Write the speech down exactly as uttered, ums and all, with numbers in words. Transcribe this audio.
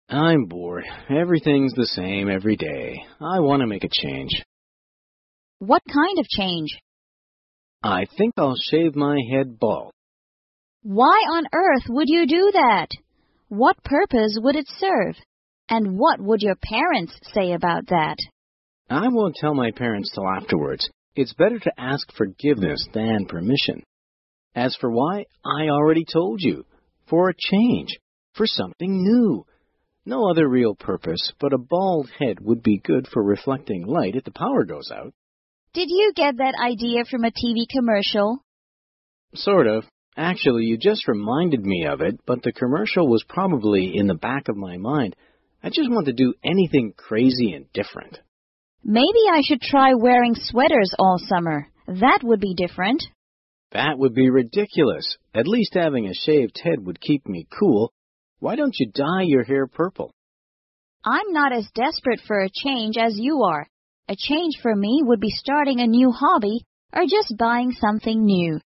I'm bored. Everything's the same every day. I want to make a change. What kind of change? I think I'll shave my head bald. Why on earth would you do that? What purpose would it serve? And what would your parents say about that? I won't tell my parents till afterwards. It's better to ask forgiveness than permission. As for why, I already told you. For a change. For something new. No other real purpose, but a bald head would be good for reflecting light if the power goes out. Did you get that idea from a T V commercial? Sort of. Actually, you just reminded me of it, but the commercial was probably in the back of my mind. I just want to do anything crazy and different. Maybe I should try wearing sweaters all summer. That would be different. That would be ridiculous. At least having a shaved head would keep me cool. Why don't you dye your hair purple? I'm not as desperate for a change as you are. A change for me would be starting a new hobby or just buying something new.